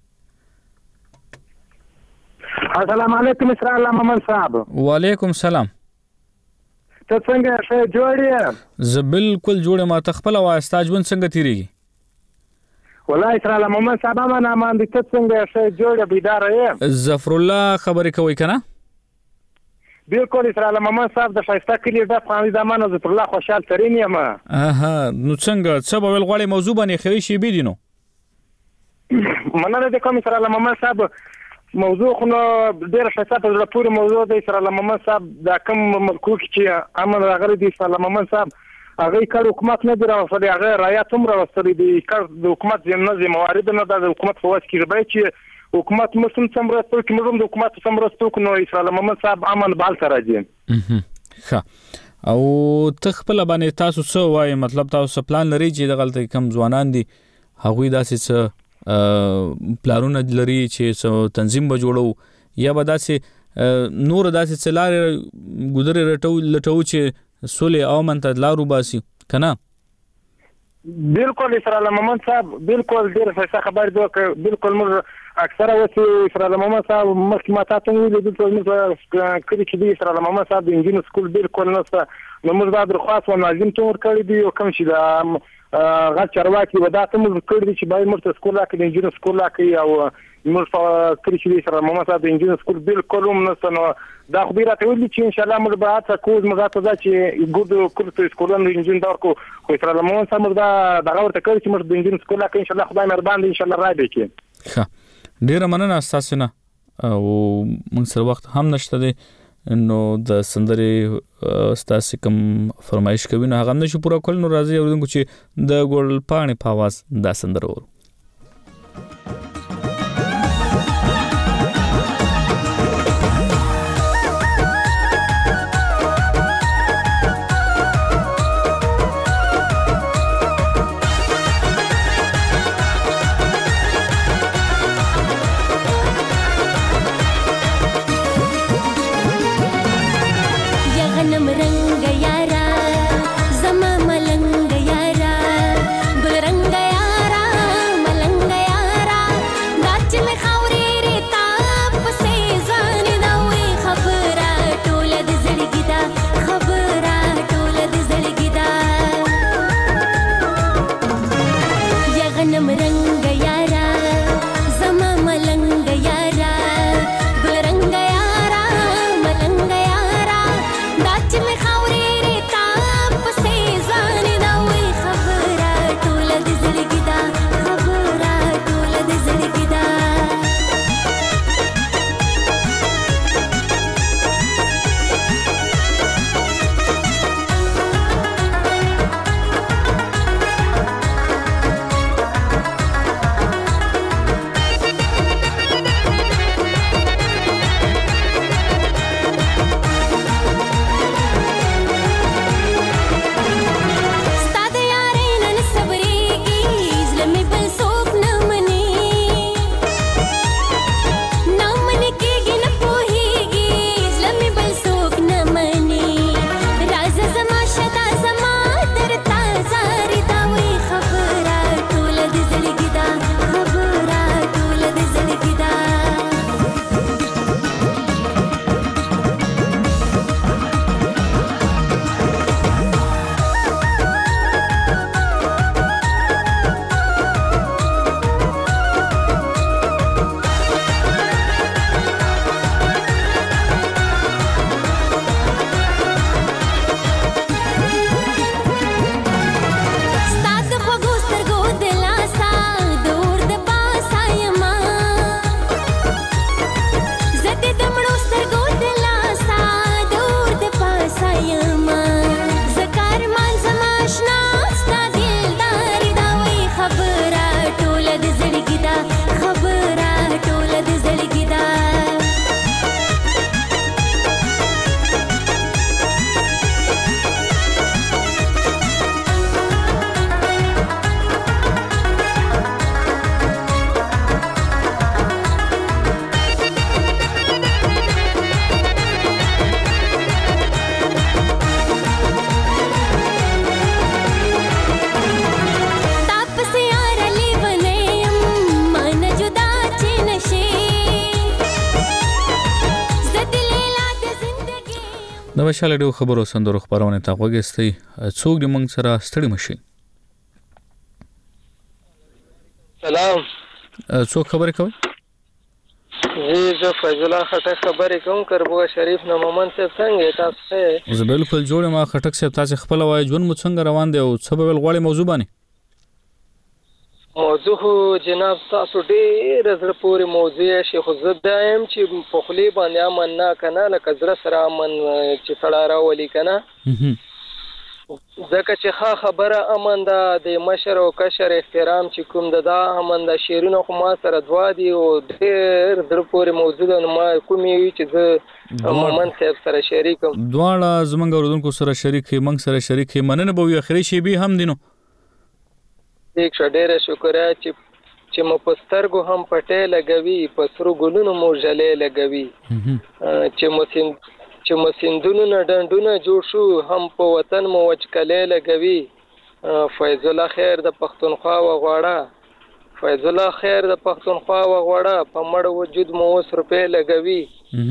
السلام علیکم اسرار الله محمد صاحب وعلیکم السلام ته څنګه ښه جوړ یې زه بالکل جوړ ما تخپل واسطه ژوند څنګه تیریږي والله اسرار الله محمد صاحب ما مان دي ته څنګه ښه جوړ بيدار یې ظفر الله خبرې کوي کنه بالکل اسرار الله محمد صاحب د شایسته کلی د افغاني زمانه ظفر الله خوشحال ترين یم نو څنګه څه به ول غواړي موضوع باندې خري شي بيدینو مننه د کوم اسرار الله محمد صاحب موضوع خو ډېر شته په ډېر پوره موضوع د اسرار الله محمد صاحب دا کوم ملکو چې امن راغلی دی اسرار الله محمد صاحب هغه کار حکومت نه دراوسلی هغه رعایت هم راوستلی دی کار د حکومت ځینې موارد نه د حکومت په واسطه کې باید چې حکومت مسلم سمرستو کې موږ د حکومت سمرستو کو نو اسرار الله محمد صاحب امن بال سره راځي ښه او تخپل باندې تاسو څه وایي مطلب تاسو پلان لري چې د غلطي کم ځوانان دي هغوی داسې څه پلانونه لري چې تنظیم به جوړو یا به داسې نور داسې څه لارې ګذرې لټو چې سولې او امن ته لارو باسي کنه بالکل اسرار الله محمد صاحب بالکل ډېر ښه خبر دی بالکل موږ اکثره وڅ اسرار الله محمد صاحب مخکې ماته ته ویل دي چې موږ کړي چې اسرار الله محمد صاحب د انجینر سکول بالکل نشته نو موږ دا درخواست و ناظم ته ورکړی دی او کوم چې دا غږ چارواکي ودا ته موږ کړی دی چې باید موږ ته سکول راکړي د انجینر سکول راکړي او موږ کړي چې اسرار الله محمد صاحب د انجینر سکول بالکل هم نشته نو دا خو به راته ویلي چې ان شاء الله موږ به هڅه کوو موږ ته دا چې ګورو کورس سکولونو انجینر دا کو خو اسرار الله محمد صاحب دا دغه ورته کړی چې موږ د انجینر سکول راکړي ان شاء الله خدای مهربان دی ان شاء الله را دی کې ښه ډیره مننه تاسو نه او موږ سره وخت هم نشته دی نو د سندري تاسو کوم فرمایش کوي نو هغه نشو پوره کول نو راځي اوریدونکو چې د ګل پاڼې په आवाज دا سندره ورو د مشال ډیو خبرو سندرو خبرونه تا وګستي څوک د موږ سره ستړي مشي. سلام. څوک خبرې کوي؟ زه فیض الله خټک خبرې کوم. کربوغه شریف نه مومن صاحب څنګه تاسو؟ زه بالکل جوړ ما خټک صاحب تاسو خپل وای ژوند مو څنګه روان دی او څه به غواړي موضوع باندې؟ موضوع جناب تاسو ډېر زړه پورې موضوع شي خو زه دایم چې په خلی باندې امن نه کنه لکه زړه سره امن چې سړی راولي کنه ځکه چې ښه خبره امن ده د مشر او کشر احترام چې کوم ده دا امن ده. شعرونه خو ما سره دوه دي او ډېر زړه پورې موضوع ده نو ما کومې وي چې زه مومن صاحب سره شریکم. دواړه زمونږ اورېدونکو سره شریک موږ سره شریک مننه به وي اخري شی به هم دي نو دیک ډېره شکریه چې مو په سترګو هم پټې لګوي په سرو ګلونو مو ژلې لګوي چې مو سیندونو نه ډنډونه جوړ شو هم په وطن مو وچکلې لګوي. فیض الله خیر د پښتونخوا وغواړه فیض الله خیر د پښتونخوا وغواړه په مړ وجود مو اوس روپې لګوي.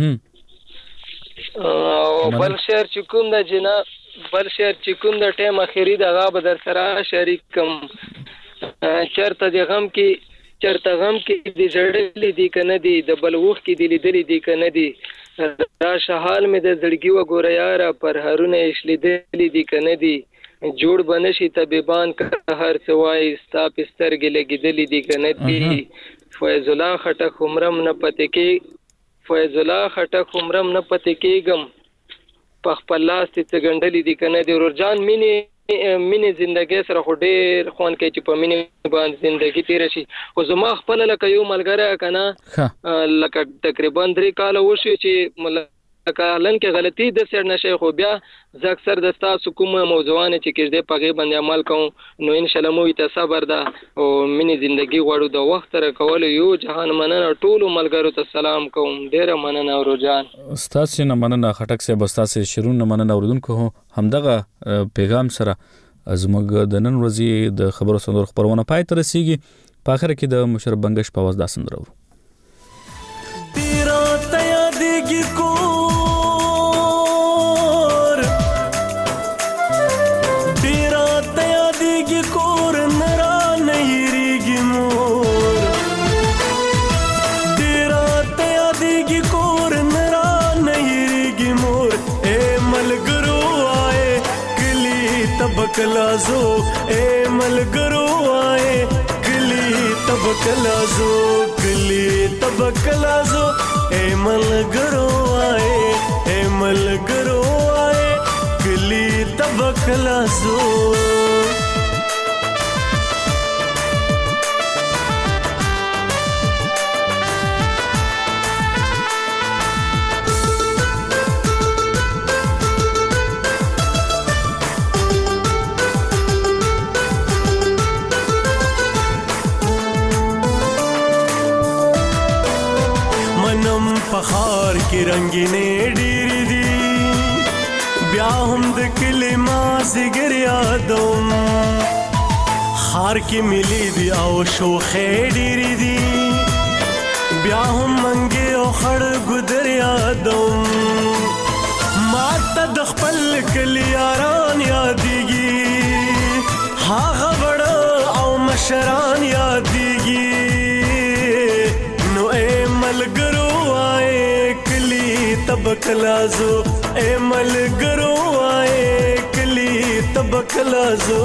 او بل شعر چې کوم د جناب بل شعر چې کوم د ټیم اخیری دغه به در سره شریک کم. چرته د غم کې د زړلې دي کنه دي د بلوخ کې د لیدلې دي کنه دي راشه حال مې د زړګي وګوره یاره پر هرونه اشلیدلې دي کنه دي جوړ بنشي طبيبان که هر څه وایي ستا په سترګې لګېدلې دي کنه دي. فیض الله خټک عمرم نه پته کېږم په خپل لاس ته ګنډلې دي کنه دي. ورجان مینې زندګي سره خو ډېر خوند کوي چې په مینې باندې زندګي تیر شي. خو زما خپل لکه یو ملګری کنه لکه تقریبا 3 کال وشو چې لکه لن کې غلطي د سر نشي خو بیا زه اکثر د تاسو کوم موضوعانه چې کېږي په غي باندې عمل کوم نو ان شاء الله مو ته صبر ده او مینې زندگی غواړو د وخت سره کول یو جهان مننه ټول ملګرو ته سلام کوم. ډیره مننه اورجان. استاد نه مننه خټک صاحب استاد شیرون نه مننه اوردونکو همدغه پیغام سره زموږ د نن ورځې د خبرو سندرو خبرونه پای ته رسیږي. په اخر کې د مشرف بنگش په आवाज دا سندرو تیرا تیا دیږي کو کلازو اے ملګرو آئے کلی تب کلازو اے ملګرو آئے کلی تب کلازو. پخار کی رنگینې ډېرې دي بیا هم د کلي مازدیګر یادوم خار کې ملي دي او شوخې ډېرې دي بیا هم منګې او خړ ګودر یادوم ما ته د خپل کلي یاران یادېږي هغه وړه او مشران یادېږي نو اے ملګرو تب کلازو اے ملګرو آئے کلی تب کلازو.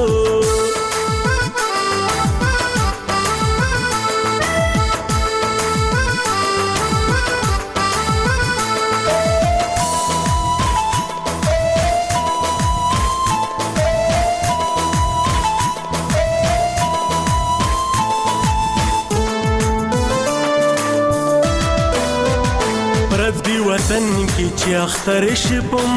وطن کی چې اختر شپم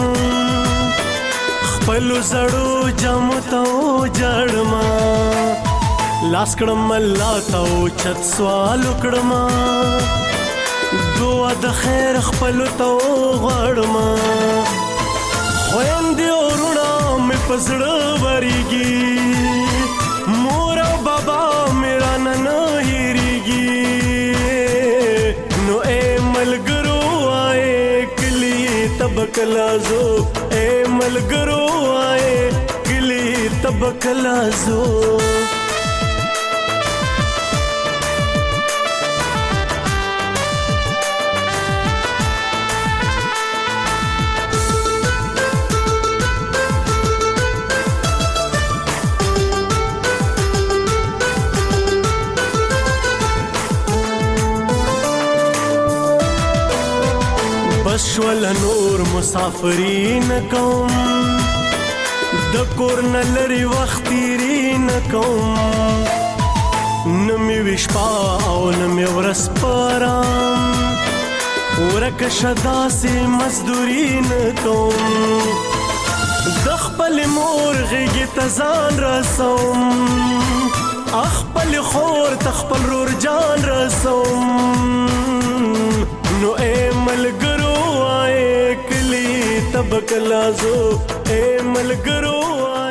خپل زړو جام ته جړما لاس کړم الله ته چت سوال کړم دعا د خیر خپل ته غړما خويندې ورونه مې پزړه وريږي مور او بابا میرا نن هېریږي نو اے ملګرو تب کلازو ملګرو وای کلی تبکلا زو بشول نور مسافرین کوم د کور نه لري وخت تیرین کوم نمی وشپا او نمی ورس پارام ورک شدا سی مزدورین کوم د خپل مور غیږ ته ځان رسوم خپل خور ته خپل رور جان رسوم نو اے ملګرو آئے کلی تبکلا زو اے ملګرو آئے